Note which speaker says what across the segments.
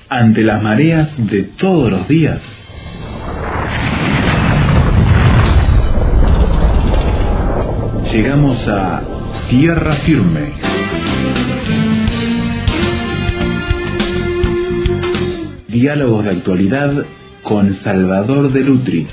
Speaker 1: ante las mareas de todos los días. Llegamos a tierra firme. Diálogos de actualidad con Salvador de Lutri.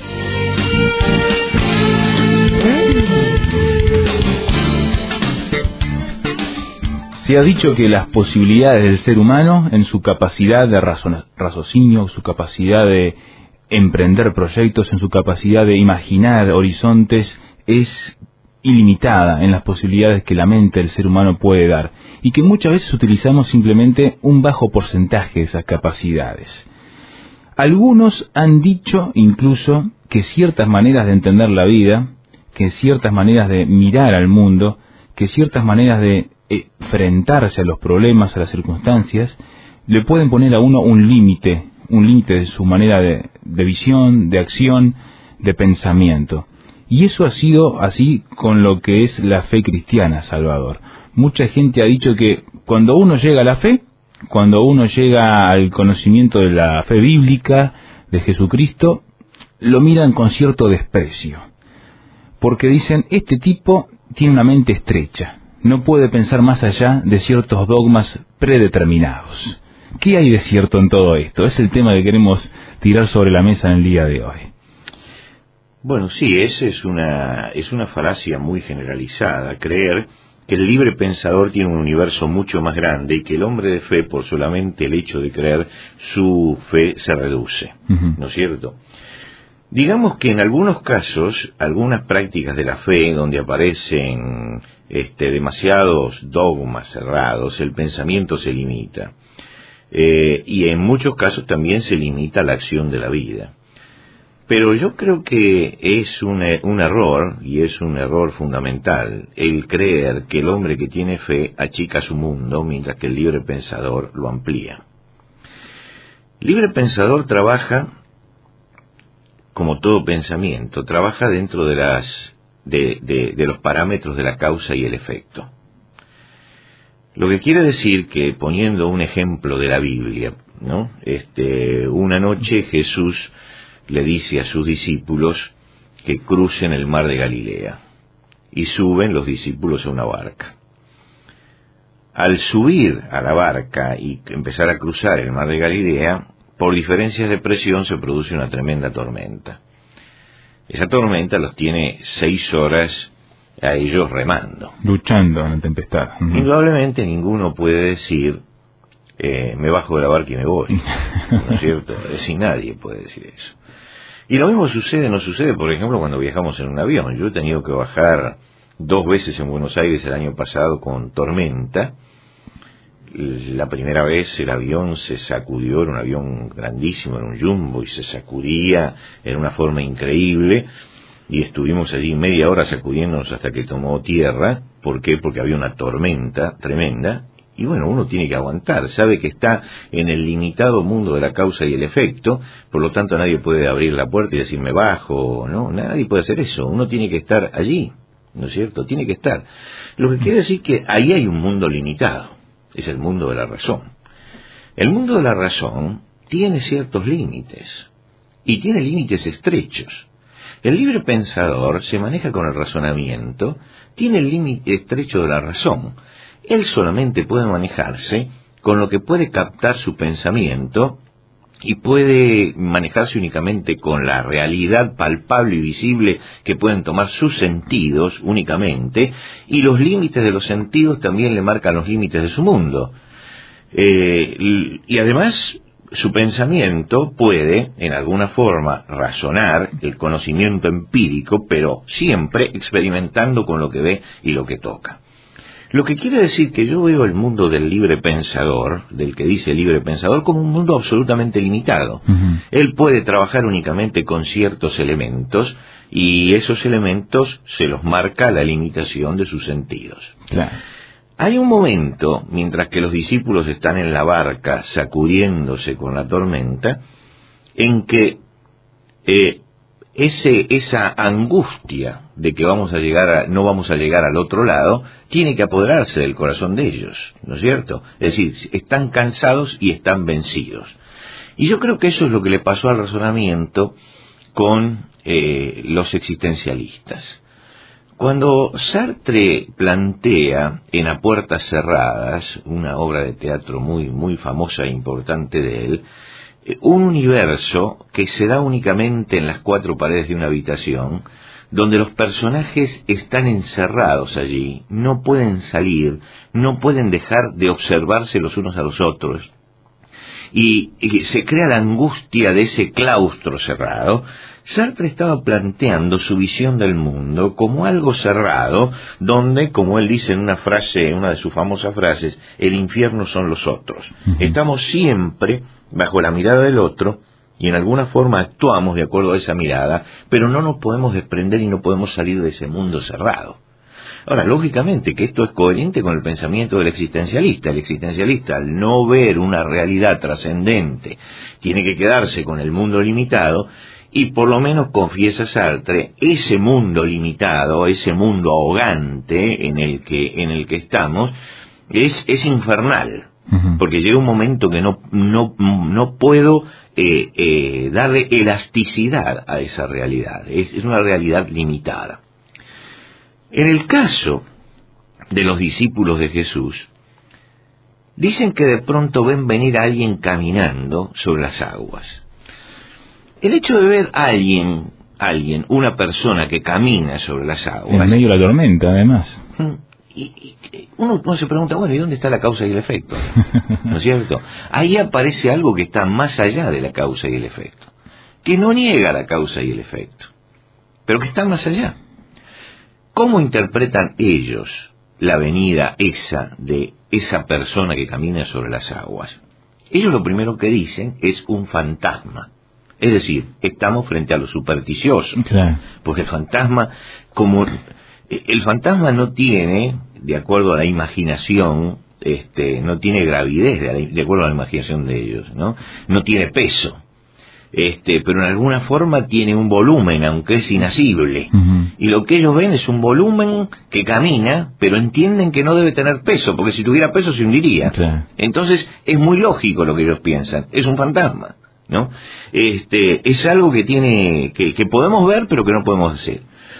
Speaker 2: Se ha dicho que las posibilidades del ser humano, en su capacidad de raciocinio, su capacidad de emprender proyectos, en su capacidad de imaginar horizontes, es ilimitada en las posibilidades que la mente del ser humano puede dar, y que muchas veces utilizamos simplemente un bajo porcentaje de esas capacidades. Algunos han dicho incluso que ciertas maneras de entender la vida, que ciertas maneras de mirar al mundo, que ciertas maneras de enfrentarse a los problemas, a las circunstancias, le pueden poner a uno un límite de su manera de visión, de acción, de pensamiento. Y eso ha sido así con lo que es la fe cristiana, Salvador. Mucha gente ha dicho que cuando uno llega a la fe, cuando uno llega al conocimiento de la fe bíblica, de Jesucristo, lo miran con cierto desprecio. Porque dicen, este tipo tiene una mente estrecha, no puede pensar más allá de ciertos dogmas predeterminados. ¿Qué hay de cierto en todo esto? Es el tema que queremos tirar sobre la mesa en el día de hoy.
Speaker 3: Bueno, sí, esa es una falacia muy generalizada, creer que el libre pensador tiene un universo mucho más grande y que el hombre de fe, por solamente el hecho de creer, su fe se reduce, ¿no es cierto? Digamos que en algunos casos, algunas prácticas de la fe donde aparecen demasiados dogmas cerrados, el pensamiento se limita. Y en muchos casos también se limita la acción de la vida. Pero yo creo que es un error, y es un error fundamental, el creer que el hombre que tiene fe achica su mundo, mientras que el libre pensador lo amplía. El libre pensador trabaja, como todo pensamiento, trabaja dentro de los parámetros de la causa y el efecto. Lo que quiere decir que, poniendo un ejemplo de la Biblia, ¿no? Una noche Jesús le dice a sus discípulos que crucen el mar de Galilea, y suben los discípulos a una barca. Al subir a la barca y empezar a cruzar el mar de Galilea, por diferencias de presión se produce una tremenda tormenta. Esa tormenta los tiene 6 horas a ellos remando,
Speaker 2: luchando en la tempestad.
Speaker 3: Indudablemente ninguno puede decir me bajo de la barca y me voy, ¿no es cierto? Es decir, nadie puede decir eso. Y lo mismo no sucede, por ejemplo, cuando viajamos en un avión. Yo he tenido que bajar 2 veces en Buenos Aires el año pasado con tormenta. La primera vez el avión se sacudió, era un avión grandísimo, era un jumbo, y se sacudía en una forma increíble, y estuvimos allí media hora sacudiéndonos hasta que tomó tierra. ¿Por qué? Porque había una tormenta tremenda. Y bueno, uno tiene que aguantar, sabe que está en el limitado mundo de la causa y el efecto, por lo tanto nadie puede abrir la puerta y decir me bajo, ¿no? Nadie puede hacer eso, uno tiene que estar allí, ¿no es cierto? Tiene que estar. Lo que quiere decir que ahí hay un mundo limitado, es el mundo de la razón. El mundo de la razón tiene ciertos límites, y tiene límites estrechos. El libre pensador se maneja con el razonamiento, tiene el límite estrecho de la razón. Él solamente puede manejarse con lo que puede captar su pensamiento y puede manejarse únicamente con la realidad palpable y visible que pueden tomar sus sentidos únicamente, y los límites de los sentidos también le marcan los límites de su mundo. Y además su pensamiento puede, en alguna forma, razonar el conocimiento empírico, pero siempre experimentando con lo que ve y lo que toca. Lo que quiere decir que yo veo el mundo del libre pensador, del que dice libre pensador, como un mundo absolutamente limitado. Él puede trabajar únicamente con ciertos elementos, y esos elementos se los marca la limitación de sus sentidos.
Speaker 2: Claro.
Speaker 3: Hay un momento, mientras que los discípulos están en la barca sacudiéndose con la tormenta, en que esa angustia de que no vamos a llegar al otro lado, tiene que apoderarse del corazón de ellos, ¿no es cierto? Es decir, están cansados y están vencidos. Y yo creo que eso es lo que le pasó al razonamiento con los existencialistas. Cuando Sartre plantea en A Puertas Cerradas, una obra de teatro muy, muy famosa e importante de él, un universo que se da únicamente en las cuatro paredes de una habitación, donde los personajes están encerrados allí, no pueden salir, no pueden dejar de observarse los unos a los otros, y se crea la angustia de ese claustro cerrado. Sartre estaba planteando su visión del mundo como algo cerrado, donde, como él dice en una frase, una de sus famosas frases, el infierno son los otros. Estamos siempre bajo la mirada del otro, y en alguna forma actuamos de acuerdo a esa mirada, pero no nos podemos desprender y no podemos salir de ese mundo cerrado. Ahora, lógicamente que esto es coherente con el pensamiento del existencialista. El existencialista, al no ver una realidad trascendente, tiene que quedarse con el mundo limitado, y por lo menos, confiesa Sartre, ese mundo limitado, ese mundo ahogante en el que estamos, es infernal. Porque llega un momento que no puedo darle elasticidad a esa realidad. Es una realidad limitada. En el caso de los discípulos de Jesús, dicen que de pronto ven venir a alguien caminando sobre las aguas. El hecho de ver a alguien, una persona que camina sobre las aguas...
Speaker 2: En medio de la tormenta, además.
Speaker 3: Y uno se pregunta, bueno, ¿y dónde está la causa y el efecto? ¿No es cierto? Ahí aparece algo que está más allá de la causa y el efecto, que no niega la causa y el efecto, pero que está más allá. ¿Cómo interpretan ellos la venida de esa persona que camina sobre las aguas? Ellos lo primero que dicen es un fantasma. Es decir, estamos frente a lo supersticioso. Claro. Porque el fantasma no tiene, de acuerdo a la imaginación, no tiene gravidez, de acuerdo a la imaginación de ellos, ¿no? No tiene peso. Pero en alguna forma tiene un volumen, aunque es inasible. Y lo que ellos ven es un volumen que camina, pero entienden que no debe tener peso, porque si tuviera peso se hundiría. Claro. Entonces es muy lógico lo que ellos piensan, es un fantasma, ¿no? Es algo que que podemos ver, pero que no podemos hacer.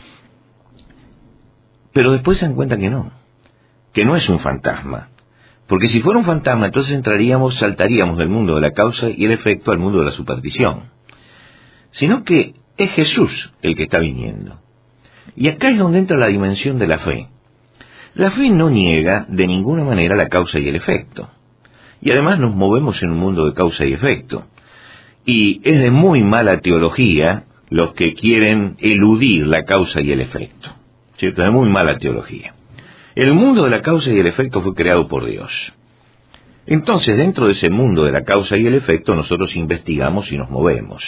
Speaker 3: Pero después se dan cuenta que no es un fantasma. Porque si fuera un fantasma, entonces saltaríamos del mundo de la causa y el efecto al mundo de la superstición. Sino que es Jesús el que está viniendo. Y acá es donde entra la dimensión de la fe. La fe no niega de ninguna manera la causa y el efecto. Y además nos movemos en un mundo de causa y efecto. Y es de muy mala teología los que quieren eludir la causa y el efecto. ¿Cierto? De muy mala teología. El mundo de la causa y el efecto fue creado por Dios. Entonces, dentro de ese mundo de la causa y el efecto, nosotros investigamos y nos movemos.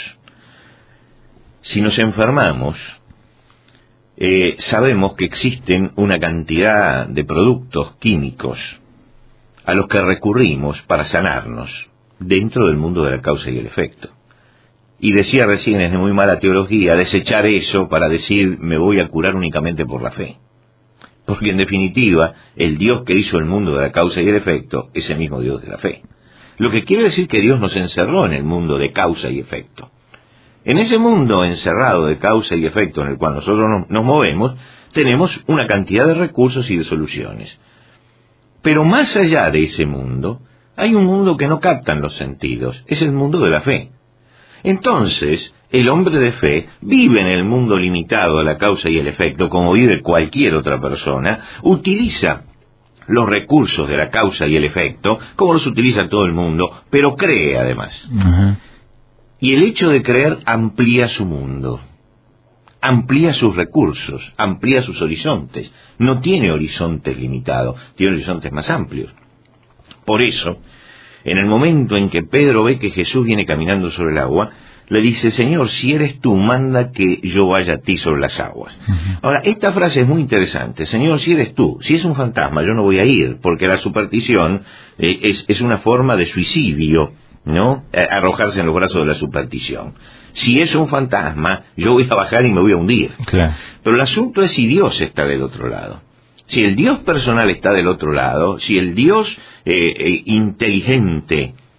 Speaker 3: Si nos enfermamos, sabemos que existen una cantidad de productos químicos a los que recurrimos para sanarnos dentro del mundo de la causa y el efecto. Y decía recién, es de muy mala teología, desechar eso para decir, me voy a curar únicamente por la fe. Porque en definitiva, el Dios que hizo el mundo de la causa y el efecto es el mismo Dios de la fe. Lo que quiere decir que Dios nos encerró en el mundo de causa y efecto. En ese mundo encerrado de causa y efecto en el cual nosotros nos movemos, tenemos una cantidad de recursos y de soluciones. Pero más allá de ese mundo, hay un mundo que no captan los sentidos, es el mundo de la fe. Entonces, el hombre de fe vive en el mundo limitado a la causa y el efecto, como vive cualquier otra persona, utiliza los recursos de la causa y el efecto, como los utiliza todo el mundo, pero cree además. Y el hecho de creer amplía su mundo, amplía sus recursos, amplía sus horizontes. No tiene horizontes limitados, tiene horizontes más amplios. Por eso, en el momento en que Pedro ve que Jesús viene caminando sobre el agua, le dice, Señor, si eres tú, manda que yo vaya a ti sobre las aguas. Ahora, esta frase es muy interesante. Señor, si eres tú, si es un fantasma, yo no voy a ir, porque la superstición es una forma de suicidio, ¿no? Arrojarse en los brazos de la superstición. Si es un fantasma, yo voy a bajar y me voy a hundir. Claro. Pero el asunto es si Dios está del otro lado. Si el Dios personal está del otro lado, si el Dios inteligente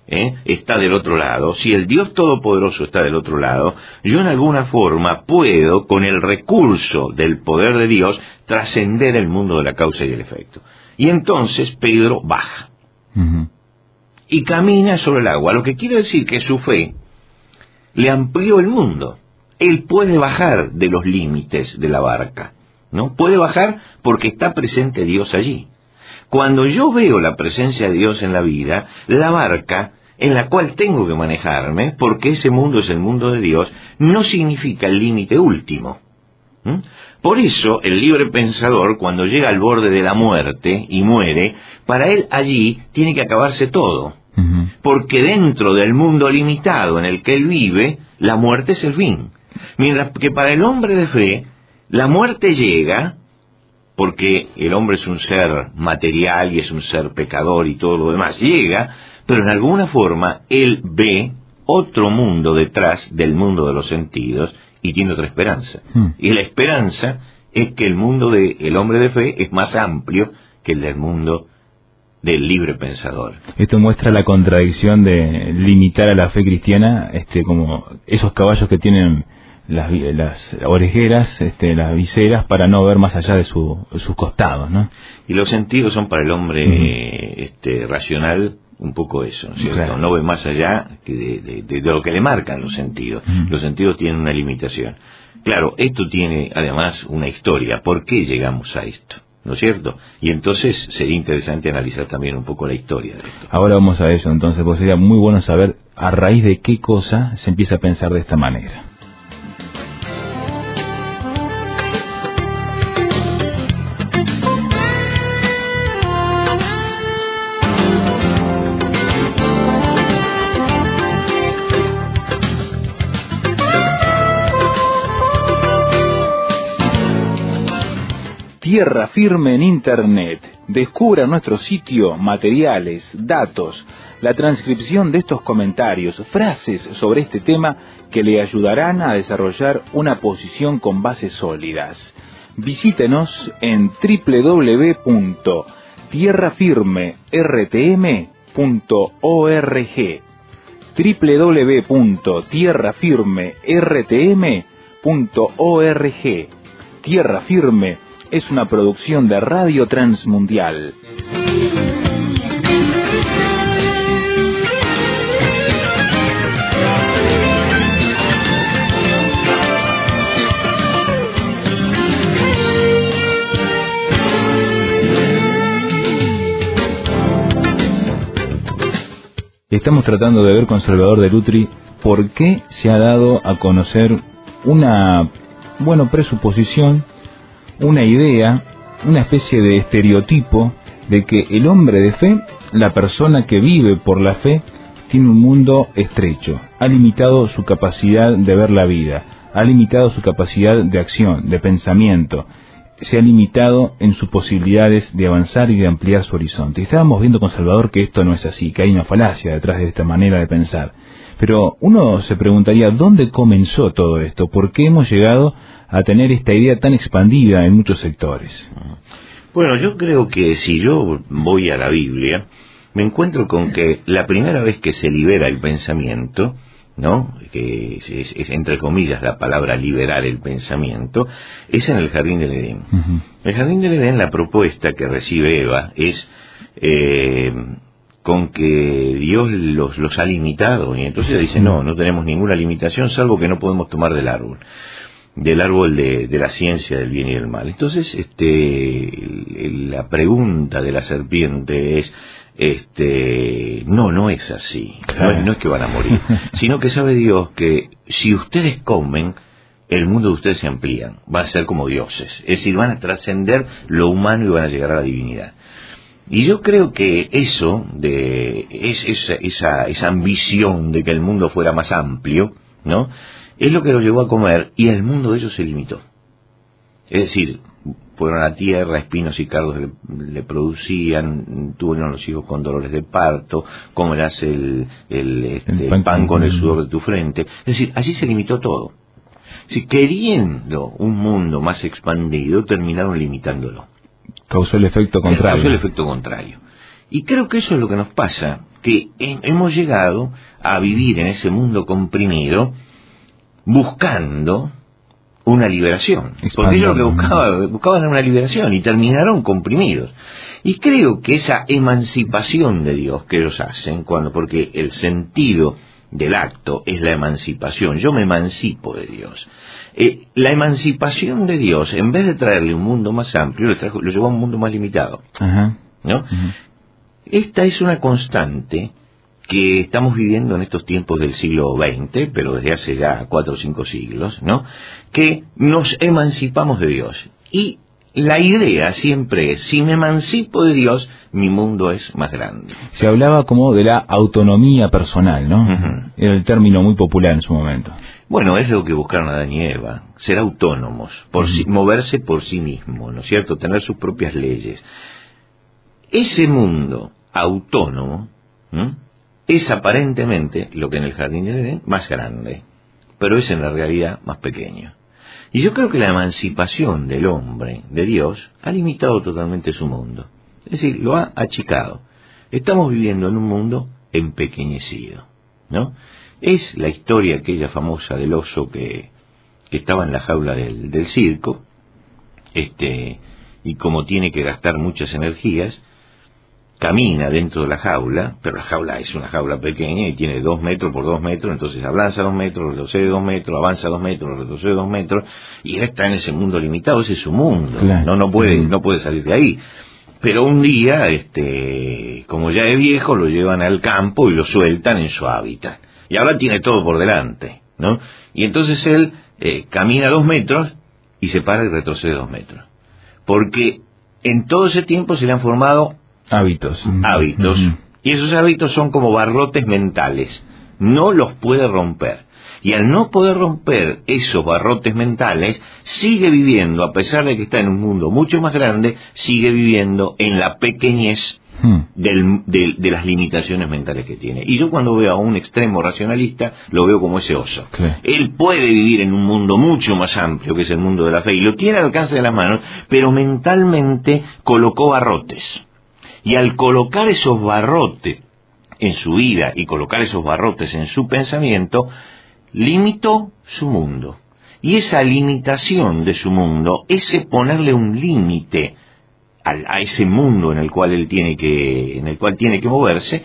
Speaker 3: está del otro lado, si el Dios Todopoderoso está del otro lado, yo en alguna forma puedo, con el recurso del poder de Dios, trascender el mundo de la causa y el efecto. Y entonces Pedro baja. Uh-huh. Y camina sobre el agua, lo que quiere decir que su fe le amplió el mundo. Él puede bajar de los límites de la barca, ¿no? Puede bajar porque está presente Dios allí. Cuando yo veo la presencia de Dios en la vida, la barca en la cual tengo que manejarme, porque ese mundo es el mundo de Dios, no significa el límite último. Por eso el libre pensador, cuando llega al borde de la muerte y muere, para él allí tiene que acabarse todo. Uh-huh. Porque dentro del mundo limitado en el que él vive, la muerte es el fin. Mientras que para el hombre de fe, la muerte llega, porque el hombre es un ser material y es un ser pecador y todo lo demás, llega, pero en alguna forma él ve otro mundo detrás del mundo de los sentidos y tiene otra esperanza. Y la esperanza es que el mundo del hombre de fe es más amplio que el del mundo del libre pensador.
Speaker 2: Esto muestra la contradicción de limitar a la fe cristiana, como esos caballos que tienen las orejeras, las viseras, para no ver más allá de sus costados, ¿no?
Speaker 3: Y los sentidos son para el hombre racional un poco eso, ¿cierto? Claro. No ve más allá que de lo que le marcan los sentidos. Los sentidos tienen una limitación. Claro, esto tiene además una historia. ¿Por qué llegamos a esto? ¿No es cierto? Y entonces sería interesante analizar también un poco la historia de esto.
Speaker 2: Ahora vamos a eso, entonces, pues sería muy bueno saber a raíz de qué cosa se empieza a pensar de esta manera. Tierra Firme en Internet. Descubra nuestro sitio, materiales, datos, la transcripción de estos comentarios, frases sobre este tema que le ayudarán a desarrollar una posición con bases sólidas. Visítenos en www.tierrafirmertm.org www.tierrafirmertm.org. Tierra Firme es una producción de Radio Transmundial. Estamos tratando de ver con Salvador de Lutri por qué se ha dado a conocer una, presuposición, una idea, una especie de estereotipo de que el hombre de fe, la persona que vive por la fe, tiene un mundo estrecho, ha limitado su capacidad de ver la vida, ha limitado su capacidad de acción, de pensamiento, se ha limitado en sus posibilidades de avanzar y de ampliar su horizonte. Y estábamos viendo con Salvador que esto no es así, que hay una falacia detrás de esta manera de pensar. Pero uno se preguntaría, ¿dónde comenzó todo esto? ¿Por qué hemos llegado a tener esta idea tan expandida en muchos sectores?
Speaker 3: Bueno, yo creo que si yo voy a la Biblia, me encuentro con que la primera vez que se libera el pensamiento, ¿no?, que es entre comillas la palabra liberar el pensamiento, es en el Jardín del Edén. Uh-huh. El Jardín del Edén, la propuesta que recibe Eva es con que Dios los ha limitado, y entonces ella dice, no tenemos ninguna limitación, salvo que no podemos tomar del árbol de la ciencia del bien y del mal. Entonces, la pregunta de la serpiente es, no es así, no es que van a morir, sino que sabe Dios que si ustedes comen, el mundo de ustedes se amplía, van a ser como dioses, es decir, van a trascender lo humano y van a llegar a la divinidad. Y yo creo que eso, esa ambición de que el mundo fuera más amplio, ¿no?, es lo que los llevó a comer, y el mundo de ellos se limitó. Es decir, fueron a la tierra, espinos y cardos le producían, tuvieron los hijos con dolores de parto, comerás el pan con el sudor de tu frente. Es decir, allí se limitó todo. Si queriendo un mundo más expandido, terminaron limitándolo.
Speaker 2: Causó el efecto contrario.
Speaker 3: Causó el efecto contrario. Y creo que eso es lo que nos pasa, que hemos llegado a vivir en ese mundo comprimido buscando una liberación, porque ellos lo que buscaban era una liberación y terminaron comprimidos. Y creo que esa emancipación de Dios que ellos hacen, porque el sentido del acto es la emancipación, yo me emancipo de Dios. La emancipación de Dios, en vez de traerle un mundo más amplio, lo llevó a un mundo más limitado. ¿No? Esta es una constante que estamos viviendo en estos tiempos del siglo XX, pero desde hace ya 4 o 5 siglos, ¿no? Que nos emancipamos de Dios. Y la idea siempre es, si me emancipo de Dios, mi mundo es más grande.
Speaker 2: Se hablaba como de la autonomía personal, ¿no? Era el término muy popular en su momento.
Speaker 3: Bueno, es lo que buscaron Adán y Eva, ser autónomos, moverse por sí mismos, ¿no es cierto?, tener sus propias leyes. Ese mundo autónomo es aparentemente, lo que en el jardín de Edén, más grande, pero es en la realidad más pequeño. Y yo creo que la emancipación del hombre, de Dios, ha limitado totalmente su mundo. Es decir, lo ha achicado. Estamos viviendo en un mundo empequeñecido, ¿no? Es la historia aquella famosa del oso que estaba en la jaula del circo, y como tiene que gastar muchas energías, camina dentro de la jaula, pero la jaula es una jaula pequeña y tiene 2 metros por 2 metros, entonces avanza 2 metros, retrocede 2 metros, avanza 2 metros, retrocede 2 metros, y él está en ese mundo limitado, ese es su mundo, claro. No puede salir de ahí. Pero un día, como ya es viejo, lo llevan al campo y lo sueltan en su hábitat. Y ahora tiene todo por delante, ¿no? Y entonces él camina 2 metros y se para y retrocede 2 metros. Porque en todo ese tiempo se le han formado hábitos. Y esos hábitos son como barrotes mentales. No los puede romper. Y al no poder romper esos barrotes mentales, sigue viviendo, a pesar de que está en un mundo mucho más grande, sigue viviendo en la pequeñez de las limitaciones mentales que tiene. Y yo cuando veo a un extremo racionalista, lo veo como ese oso. Él puede vivir en un mundo mucho más amplio, que es el mundo de la fe, y lo tiene al alcance de las manos, pero mentalmente colocó barrotes. Y al colocar esos barrotes en su vida y colocar esos barrotes en su pensamiento, limitó su mundo. Y esa limitación de su mundo, ese ponerle un límite a ese mundo en el cual él tiene que moverse,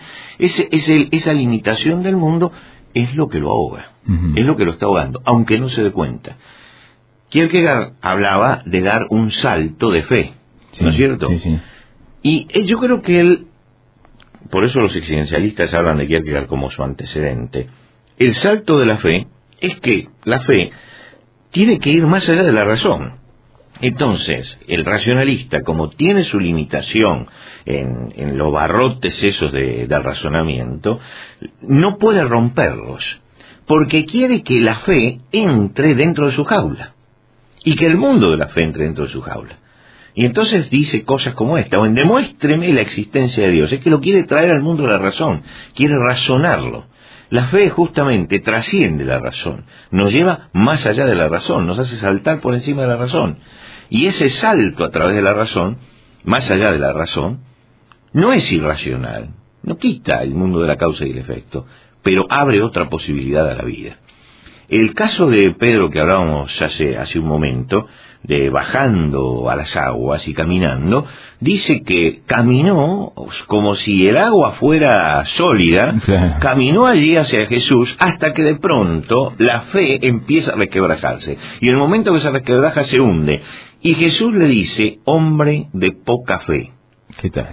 Speaker 3: esa limitación del mundo es lo que lo ahoga, es lo que lo está ahogando, aunque no se dé cuenta. Kierkegaard hablaba de dar un salto de fe, ¿no es cierto? Sí. Y yo creo que él, por eso los existencialistas hablan de Kierkegaard como su antecedente, el salto de la fe es que la fe tiene que ir más allá de la razón. Entonces, el racionalista, como tiene su limitación en los barrotes esos del razonamiento, no puede romperlos, porque quiere que la fe entre dentro de su jaula, y que el mundo de la fe entre dentro de su jaula. Y entonces dice cosas como esta, o en demuéstreme la existencia de Dios. Es que lo quiere traer al mundo de la razón, quiere razonarlo. La fe justamente trasciende la razón, nos lleva más allá de la razón, nos hace saltar por encima de la razón. Y ese salto a través de la razón, más allá de la razón, no es irracional, no quita el mundo de la causa y el efecto, pero abre otra posibilidad a la vida. El caso de Pedro que hablábamos hace un momento, de bajando a las aguas y caminando, dice que caminó como si el agua fuera sólida, claro. Caminó allí hacia Jesús hasta que de pronto la fe empieza a resquebrajarse. Y en el momento que se resquebraja se hunde. Y Jesús le dice, hombre de poca fe.
Speaker 2: ¿Qué tal?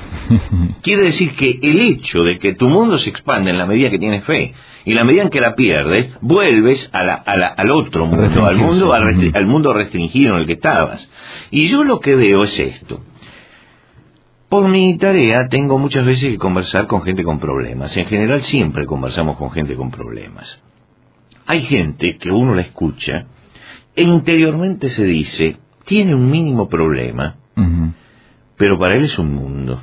Speaker 3: Quiere decir que el hecho de que tu mundo se expande en la medida que tienes fe, y en la medida en que la pierdes, vuelves al otro mundo, al mundo restringido en el que estabas. Y yo lo que veo es esto. Por mi tarea tengo muchas veces que conversar con gente con problemas. En general siempre conversamos con gente con problemas. Hay gente que uno la escucha e interiormente se dice, tiene un mínimo problema, pero para él es un mundo.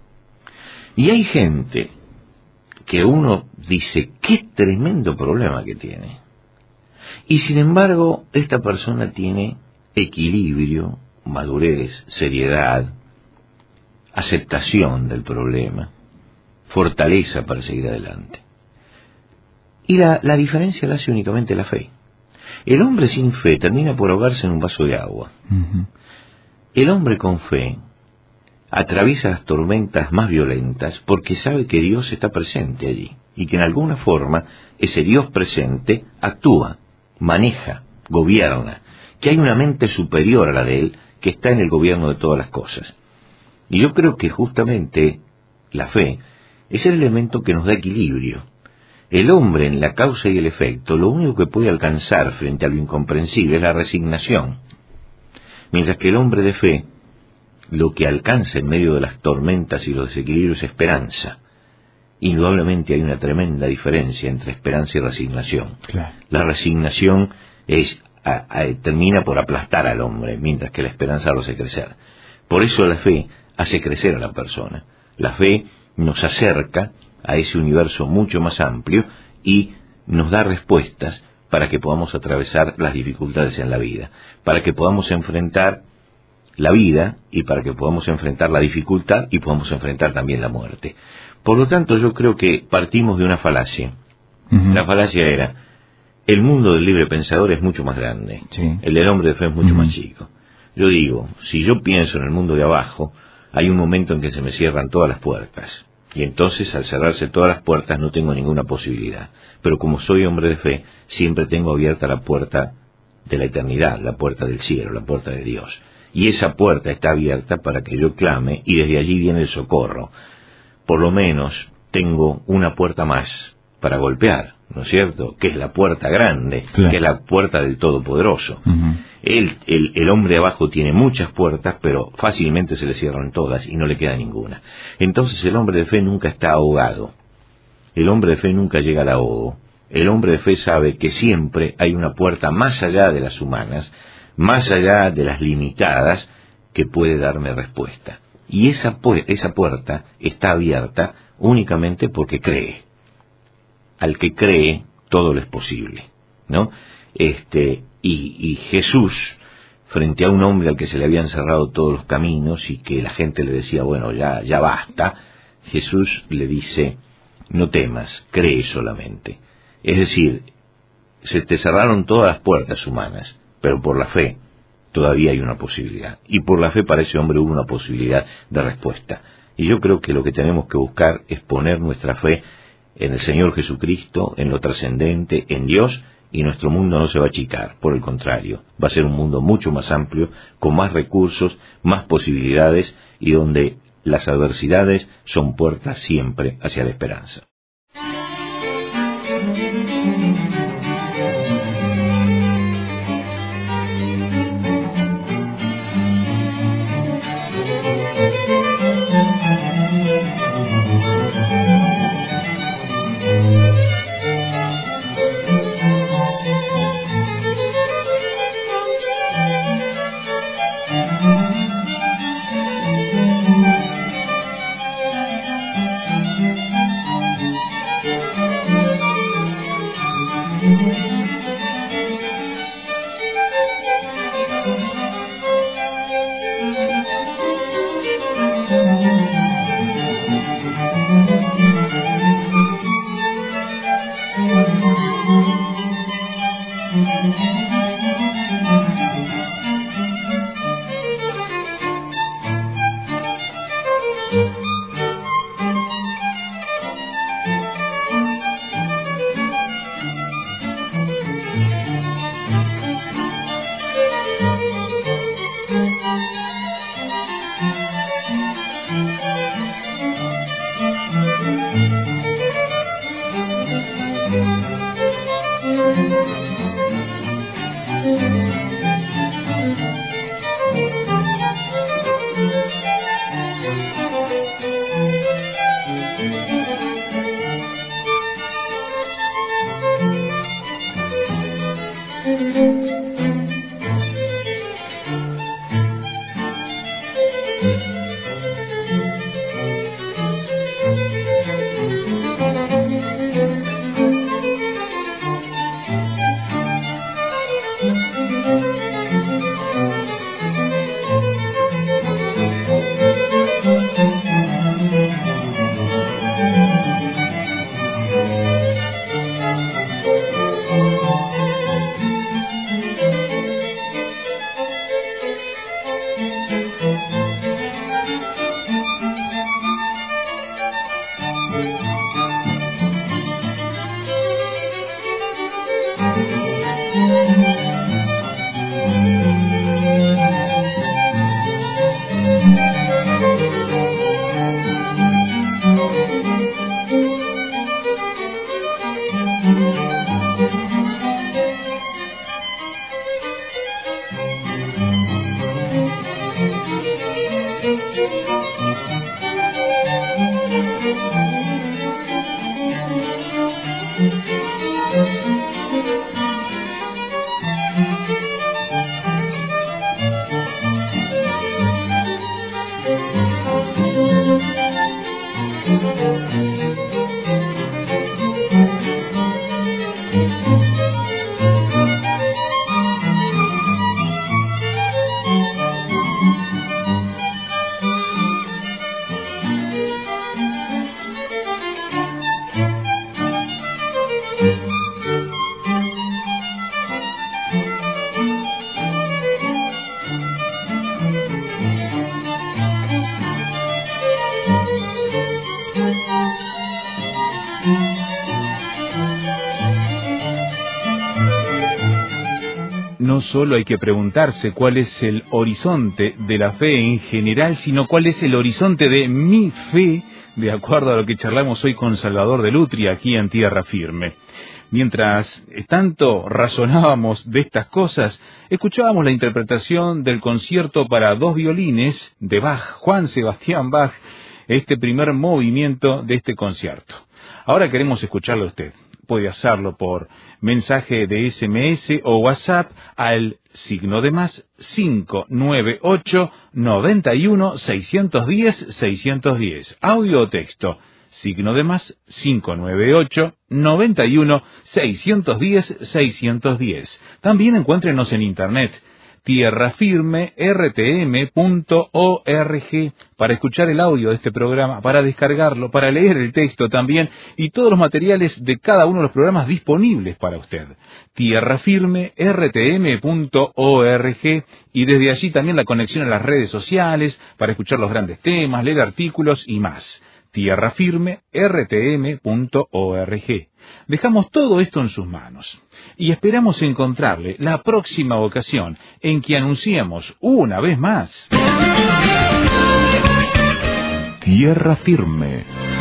Speaker 3: Y hay gente que uno dice, qué tremendo problema que tiene. Y sin embargo, esta persona tiene equilibrio, madurez, seriedad, aceptación del problema, fortaleza para seguir adelante. Y la diferencia la hace únicamente la fe. El hombre sin fe termina por ahogarse en un vaso de agua.
Speaker 2: Ujú.
Speaker 3: El hombre con fe atraviesa las tormentas más violentas porque sabe que Dios está presente allí y que en alguna forma ese Dios presente actúa, maneja, gobierna, que hay una mente superior a la de él que está en el gobierno de todas las cosas. Y yo creo que justamente la fe es el elemento que nos da equilibrio. El hombre en la causa y el efecto, lo único que puede alcanzar frente a lo incomprensible es la resignación, mientras que el hombre de fe lo que alcanza en medio de las tormentas y los desequilibrios es esperanza. Indudablemente hay una tremenda diferencia entre esperanza y resignación.
Speaker 2: Claro.
Speaker 3: La resignación termina por aplastar al hombre, mientras que la esperanza lo hace crecer. Por eso la fe hace crecer a la persona. La fe nos acerca a ese universo mucho más amplio y nos da respuestas para que podamos atravesar las dificultades en la vida, para que podamos enfrentar la vida y para que podamos enfrentar la dificultad y podamos enfrentar también la muerte. Por lo tanto, yo creo que partimos de una falacia.
Speaker 2: Ujú.
Speaker 3: La falacia era, el mundo del libre pensador es mucho más grande,
Speaker 2: Sí.
Speaker 3: el del hombre de fe es mucho
Speaker 2: Ujú.
Speaker 3: más chico. Yo digo, si yo pienso en el mundo de abajo, hay un momento en que se me cierran todas las puertas. Y entonces, al cerrarse todas las puertas, no tengo ninguna posibilidad. Pero como soy hombre de fe, siempre tengo abierta la puerta de la eternidad, la puerta del cielo, la puerta de Dios. Y esa puerta está abierta para que yo clame, y desde allí viene el socorro. Por lo menos tengo una puerta más para golpear, ¿no es cierto? Que es la puerta grande,
Speaker 2: Claro.
Speaker 3: que es la puerta del Todopoderoso.
Speaker 2: Ujú.
Speaker 3: El hombre de abajo tiene muchas puertas, pero fácilmente se le cierran todas y no le queda ninguna. Entonces el hombre de fe nunca está ahogado. El hombre de fe nunca llega al ahogo. El hombre de fe sabe que siempre hay una puerta más allá de las humanas, más allá de las limitadas, que puede darme respuesta. Y esa puerta está abierta únicamente porque cree. Al que cree, todo le es posible, ¿no? Y Jesús, frente a un hombre al que se le habían cerrado todos los caminos y que la gente le decía, bueno, ya basta, Jesús le dice, no temas, cree solamente. Es decir, se te cerraron todas las puertas humanas, pero por la fe todavía hay una posibilidad. Y por la fe para ese hombre hubo una posibilidad de respuesta. Y yo creo que lo que tenemos que buscar es poner nuestra fe en el Señor Jesucristo, en lo trascendente, en Dios, y nuestro mundo no se va a achicar, por el contrario, va a ser un mundo mucho más amplio, con más recursos, más posibilidades, y donde las adversidades son puertas siempre hacia la esperanza.
Speaker 2: No solo hay que preguntarse cuál es el horizonte de la fe en general, sino cuál es el horizonte de mi fe, de acuerdo a lo que charlamos hoy con Salvador de Lutria aquí en Tierra Firme. Mientras tanto razonábamos de estas cosas, escuchábamos la interpretación del concierto para 2 violines de Bach, Juan Sebastián Bach, este primer movimiento de este concierto. Ahora queremos escucharlo a usted. Puede hacerlo por mensaje de SMS o WhatsApp al +, 598 91 610 610. Audio o texto, +, 598 91 610 610. También encuéntrenos en internet, tierrafirmertm.org, para escuchar el audio de este programa, para descargarlo, para leer el texto también, y todos los materiales de cada uno de los programas disponibles para usted. tierrafirmertm.org, y desde allí también la conexión a las redes sociales, para escuchar los grandes temas, leer artículos y más. tierrafirmertm.org. Dejamos todo esto en sus manos y esperamos encontrarle la próxima ocasión en que anunciemos una vez más Tierra Firme.